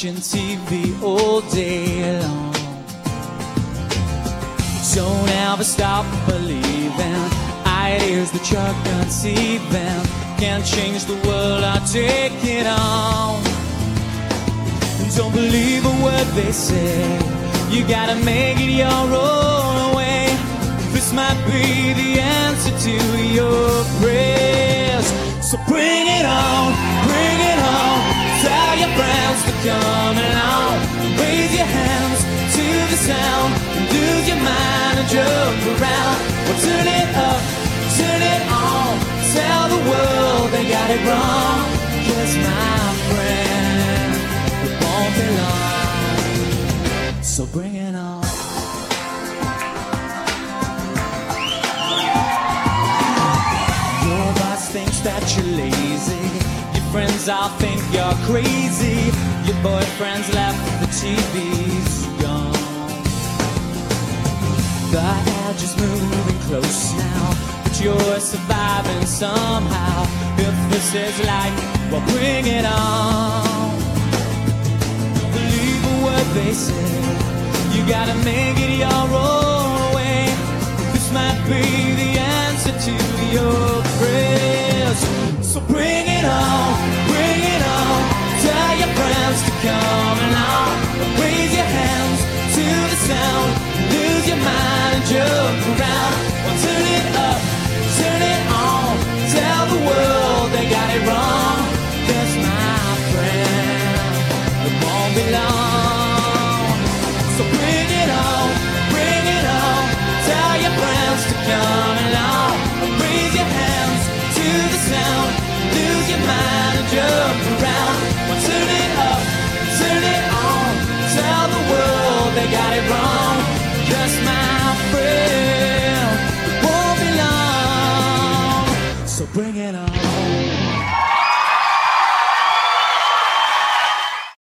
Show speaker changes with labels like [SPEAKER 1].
[SPEAKER 1] watching TV all day long. Don't ever stop believing ideas that you're conceiving can't change the world, I'll take it on. Don't believe a word they say, you gotta make it your own way. This might be the answer to your prayers. So bring it on, bring it on. Tell your friends to come along. Raise your hands to the sound, lose your mind and jump around. Well, turn it up, turn it on. Tell the world they got it wrong. 'Cause my friend, it won't be long. So bring it on. Your boss thinks that you're lazy, your friends all think you're crazy, your boyfriend's left, the TV's gone. The edge is moving close now, but you're surviving somehow. If this is life, well, bring it on. Believe a word they say, you gotta make it your own way. This might be the answer to your prayers. So bring it on, bring it on. Tell your friends to come along. Raise your hands to the sound, lose your mind and jump around. Well, turn it up, turn it on. Tell the world they got it wrong. 'Cause my friend, it won't be long. So bring it on, bring it on. Tell your friends to come along. Raise your hands to the sound, lose your mind and jump around. Well, turn it up, turn it on. Tell the world they got it wrong. 'Cause my friend, it won't be long. So bring it on.